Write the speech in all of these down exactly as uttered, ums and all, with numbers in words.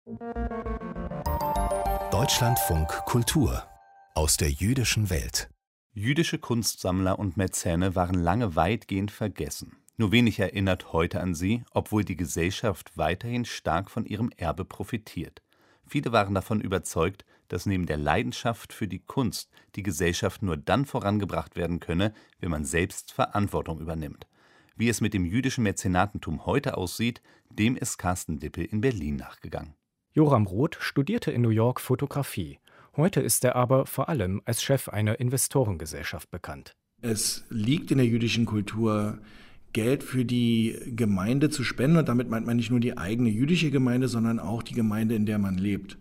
Deutschlandfunk Kultur aus der jüdischen Welt. Jüdische Kunstsammler und Mäzene waren lange weitgehend vergessen. Nur wenig erinnert heute an sie, obwohl die Gesellschaft weiterhin stark von ihrem Erbe profitiert. Viele waren davon überzeugt, dass neben der Leidenschaft für die Kunst die Gesellschaft nur dann vorangebracht werden könne, wenn man selbst Verantwortung übernimmt. Wie es mit dem jüdischen Mäzenatentum heute aussieht, dem ist Carsten Dippel in Berlin nachgegangen. Joram Roth studierte in New York Fotografie. Heute ist er aber vor allem als Chef einer Investorengesellschaft bekannt. Es liegt in der jüdischen Kultur, Geld für die Gemeinde zu spenden. Und damit meint man nicht nur die eigene jüdische Gemeinde, sondern auch die Gemeinde, in der man lebt.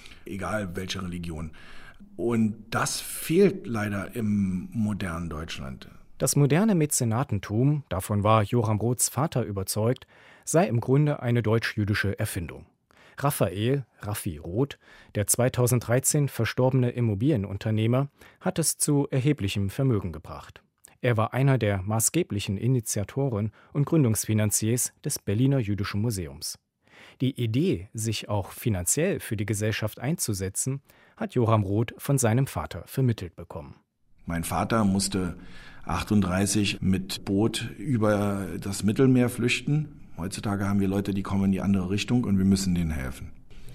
Egal welche Religion. Und das fehlt leider im modernen Deutschland. Das moderne Mäzenatentum, davon war Joram Roths Vater überzeugt, sei im Grunde eine deutsch-jüdische Erfindung. Raphael, Raffi Roth, der zweitausenddreizehn verstorbene Immobilienunternehmer, hat es zu erheblichem Vermögen gebracht. Er war einer der maßgeblichen Initiatoren und Gründungsfinanziers des Berliner Jüdischen Museums. Die Idee, sich auch finanziell für die Gesellschaft einzusetzen, hat Joram Roth von seinem Vater vermittelt bekommen. Mein Vater musste achtunddreißig mit Boot über das Mittelmeer flüchten. Heutzutage haben wir Leute, die kommen in die andere Richtung und wir müssen denen helfen.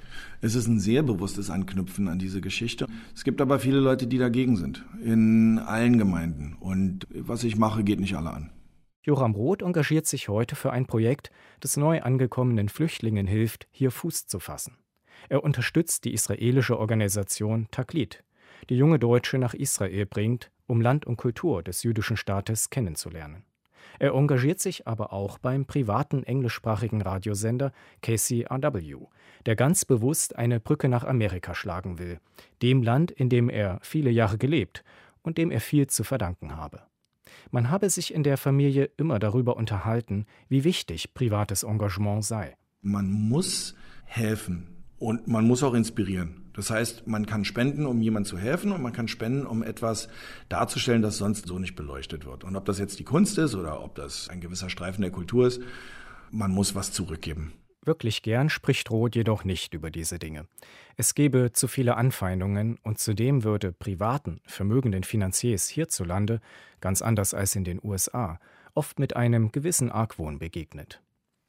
Es ist ein sehr bewusstes Anknüpfen an diese Geschichte. Es gibt aber viele Leute, die dagegen sind, in allen Gemeinden. Und was ich mache, geht nicht alle an. Joram Roth engagiert sich heute für ein Projekt, das neu angekommenen Flüchtlingen hilft, hier Fuß zu fassen. Er unterstützt die israelische Organisation Taklit, die junge Deutsche nach Israel bringt, um Land und Kultur des jüdischen Staates kennenzulernen. Er engagiert sich aber auch beim privaten englischsprachigen Radiosender K C R W, der ganz bewusst eine Brücke nach Amerika schlagen will, dem Land, in dem er viele Jahre gelebt und dem er viel zu verdanken habe. Man habe sich in der Familie immer darüber unterhalten, wie wichtig privates Engagement sei. Man muss helfen und man muss auch inspirieren. Das heißt, man kann spenden, um jemandem zu helfen, und man kann spenden, um etwas darzustellen, das sonst so nicht beleuchtet wird. Und ob das jetzt die Kunst ist oder ob das ein gewisser Streifen der Kultur ist, man muss was zurückgeben. Wirklich gern spricht Roth jedoch nicht über diese Dinge. Es gebe zu viele Anfeindungen und zudem würde privaten, vermögenden Finanziers hierzulande, ganz anders als in den U S A, oft mit einem gewissen Argwohn begegnet.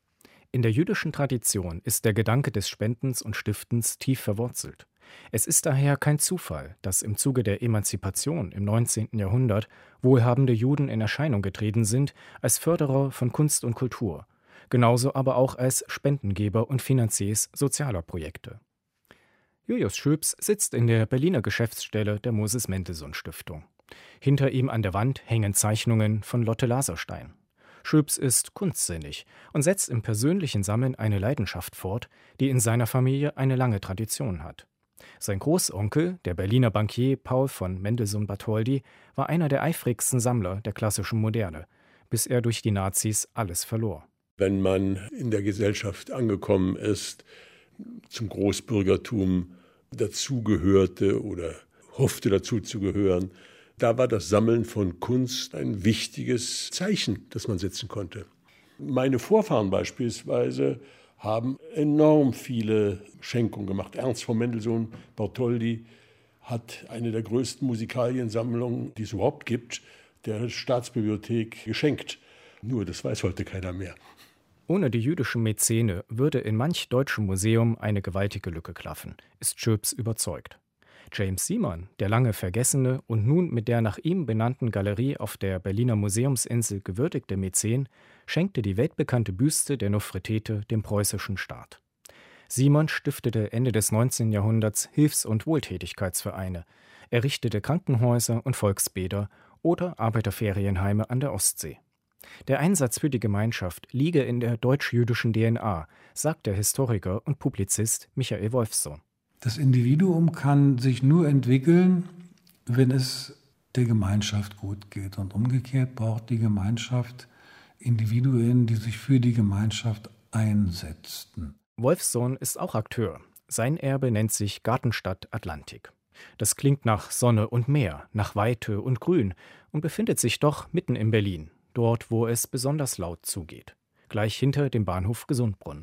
In der jüdischen Tradition ist der Gedanke des Spendens und Stiftens tief verwurzelt. Es ist daher kein Zufall, dass im Zuge der Emanzipation im neunzehnten Jahrhundert wohlhabende Juden in Erscheinung getreten sind als Förderer von Kunst und Kultur, genauso aber auch als Spendengeber und Finanziers sozialer Projekte. Julius Schöps sitzt in der Berliner Geschäftsstelle der Moses-Mendelssohn-Stiftung. Hinter ihm an der Wand hängen Zeichnungen von Lotte Laserstein. Schöps ist kunstsinnig und setzt im persönlichen Sammeln eine Leidenschaft fort, die in seiner Familie eine lange Tradition hat. Sein Großonkel, der Berliner Bankier Paul von Mendelssohn-Bartholdy, war einer der eifrigsten Sammler der klassischen Moderne, bis er durch die Nazis alles verlor. Wenn man in der Gesellschaft angekommen ist, zum Großbürgertum dazugehörte oder hoffte dazu zu gehören, da war das Sammeln von Kunst ein wichtiges Zeichen, das man setzen konnte. Meine Vorfahren beispielsweise haben enorm viele Schenkungen gemacht. Ernst von Mendelssohn-Bartholdy hat eine der größten Musikaliensammlungen, die es überhaupt gibt, der Staatsbibliothek geschenkt. Nur, das weiß heute keiner mehr. Ohne die jüdischen Mäzene würde in manch deutschem Museum eine gewaltige Lücke klaffen, ist Schöps überzeugt. James Simon, der lange vergessene und nun mit der nach ihm benannten Galerie auf der Berliner Museumsinsel gewürdigte Mäzen, schenkte die weltbekannte Büste der Nofretete dem preußischen Staat. Simon stiftete Ende des neunzehnten Jahrhunderts Hilfs- und Wohltätigkeitsvereine, errichtete Krankenhäuser und Volksbäder oder Arbeiterferienheime an der Ostsee. Der Einsatz für die Gemeinschaft liege in der deutsch-jüdischen D N A, sagt der Historiker und Publizist Michael Wolffsohn. Das Individuum kann sich nur entwickeln, wenn es der Gemeinschaft gut geht. Und umgekehrt braucht die Gemeinschaft Individuen, die sich für die Gemeinschaft einsetzten. Wolffsohn ist auch Akteur. Sein Erbe nennt sich Gartenstadt Atlantik. Das klingt nach Sonne und Meer, nach Weite und Grün und befindet sich doch mitten in Berlin, dort, wo es besonders laut zugeht, gleich hinter dem Bahnhof Gesundbrunnen.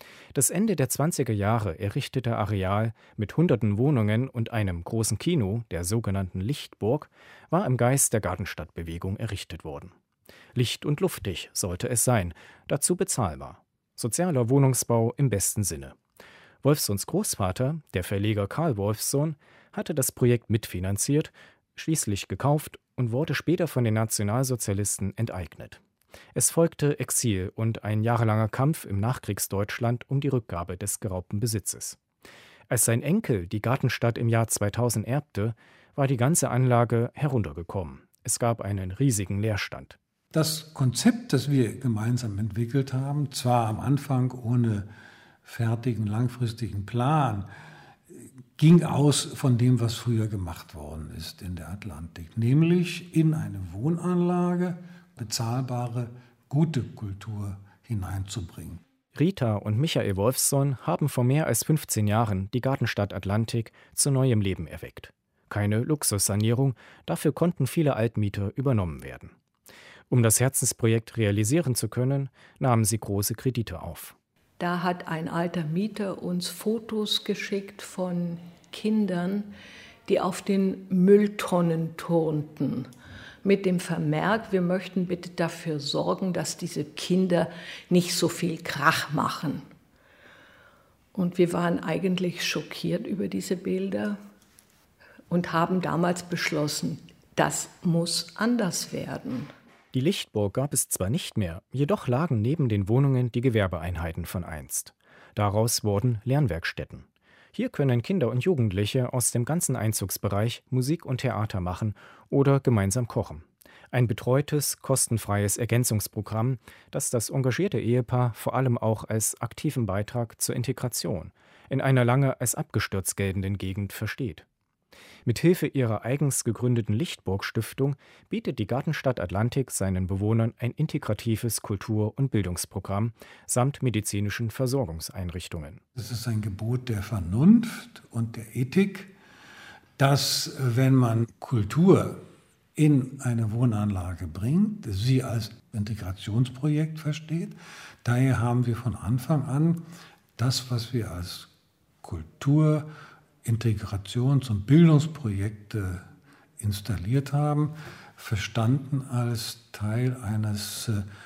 Das Ende der zwanziger Jahre errichtete Areal mit hunderten Wohnungen und einem großen Kino, der sogenannten Lichtburg, war im Geist der Gartenstadtbewegung errichtet worden. Licht- und luftig sollte es sein, dazu bezahlbar. Sozialer Wohnungsbau im besten Sinne. Wolfssohns Großvater, der Verleger Karl Wolfssohn, hatte das Projekt mitfinanziert, schließlich gekauft und wurde später von den Nationalsozialisten enteignet. Es folgte Exil und ein jahrelanger Kampf im Nachkriegsdeutschland um die Rückgabe des geraubten Besitzes. Als sein Enkel die Gartenstadt im Jahr zweitausend erbte, war die ganze Anlage heruntergekommen. Es gab einen riesigen Leerstand. Das Konzept, das wir gemeinsam entwickelt haben, zwar am Anfang ohne fertigen langfristigen Plan, ging aus von dem, was früher gemacht worden ist in der Atlantik, nämlich in eine Wohnanlage bezahlbare, gute Kultur hineinzubringen. Rita und Michael Wolfssohn haben vor mehr als fünfzehn Jahren die Gartenstadt Atlantik zu neuem Leben erweckt. Keine Luxussanierung, dafür konnten viele Altmieter übernommen werden. Um das Herzensprojekt realisieren zu können, nahmen sie große Kredite auf. Da hat ein alter Mieter uns Fotos geschickt von Kindern, die auf den Mülltonnen turnten. Mit dem Vermerk, wir möchten bitte dafür sorgen, dass diese Kinder nicht so viel Krach machen. Und wir waren eigentlich schockiert über diese Bilder und haben damals beschlossen, das muss anders werden. Die Lichtburg gab es zwar nicht mehr, jedoch lagen neben den Wohnungen die Gewerbeeinheiten von einst. Daraus wurden Lernwerkstätten. Hier können Kinder und Jugendliche aus dem ganzen Einzugsbereich Musik und Theater machen oder gemeinsam kochen. Ein betreutes, kostenfreies Ergänzungsprogramm, das das engagierte Ehepaar vor allem auch als aktiven Beitrag zur Integration in einer lange als abgestürzt geltenden Gegend versteht. Mithilfe ihrer eigens gegründeten Lichtburg-Stiftung bietet die Gartenstadt Atlantik seinen Bewohnern ein integratives Kultur- und Bildungsprogramm samt medizinischen Versorgungseinrichtungen. Es ist ein Gebot der Vernunft und der Ethik, dass, wenn man Kultur in eine Wohnanlage bringt, sie als Integrationsprojekt versteht. Daher haben wir von Anfang an das, was wir als Kultur-, Integrations- und Bildungsprojekte installiert haben, verstanden als Teil eines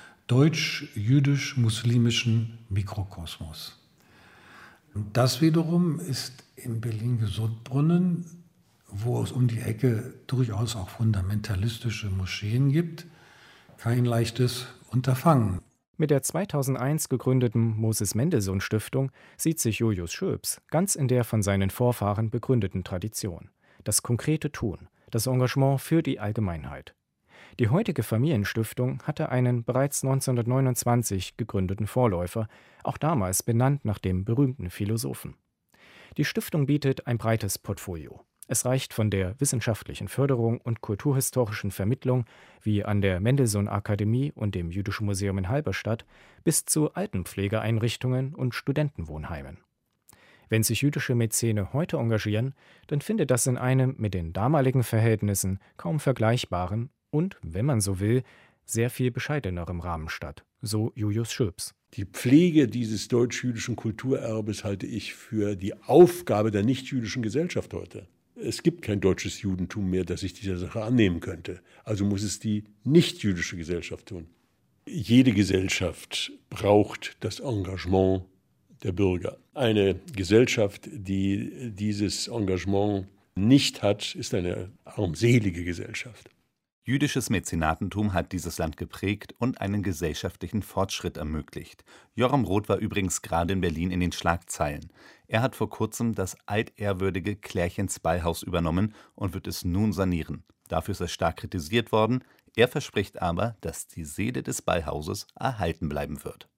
deutsch-jüdisch-muslimischen Mikrokosmos. Und das wiederum ist in Berlin-Gesundbrunnen, wo es um die Ecke durchaus auch fundamentalistische Moscheen gibt, kein leichtes Unterfangen. Mit der zweitausendeins gegründeten Moses-Mendelssohn-Stiftung sieht sich Julius Schöps ganz in der von seinen Vorfahren begründeten Tradition. Das konkrete Tun, das Engagement für die Allgemeinheit. Die heutige Familienstiftung hatte einen bereits neunzehnhundertneunundzwanzig gegründeten Vorläufer, auch damals benannt nach dem berühmten Philosophen. Die Stiftung bietet ein breites Portfolio. Es reicht von der wissenschaftlichen Förderung und kulturhistorischen Vermittlung, wie an der Mendelssohn-Akademie und dem Jüdischen Museum in Halberstadt, bis zu Altenpflegeeinrichtungen und Studentenwohnheimen. Wenn sich jüdische Mäzene heute engagieren, dann findet das in einem mit den damaligen Verhältnissen kaum vergleichbaren und, wenn man so will, sehr viel bescheidenerem Rahmen statt, so Julius Schöps. Die Pflege dieses deutsch-jüdischen Kulturerbes halte ich für die Aufgabe der nichtjüdischen Gesellschaft heute. Es gibt kein deutsches Judentum mehr, das sich dieser Sache annehmen könnte. Also muss es die nichtjüdische Gesellschaft tun. Jede Gesellschaft braucht das Engagement der Bürger. Eine Gesellschaft, die dieses Engagement nicht hat, ist eine armselige Gesellschaft. Jüdisches Mäzenatentum hat dieses Land geprägt und einen gesellschaftlichen Fortschritt ermöglicht. Joram Roth war übrigens gerade in Berlin in den Schlagzeilen. Er hat vor kurzem das altehrwürdige Klärchens Ballhaus übernommen und wird es nun sanieren. Dafür ist er stark kritisiert worden. Er verspricht aber, dass die Seele des Ballhauses erhalten bleiben wird.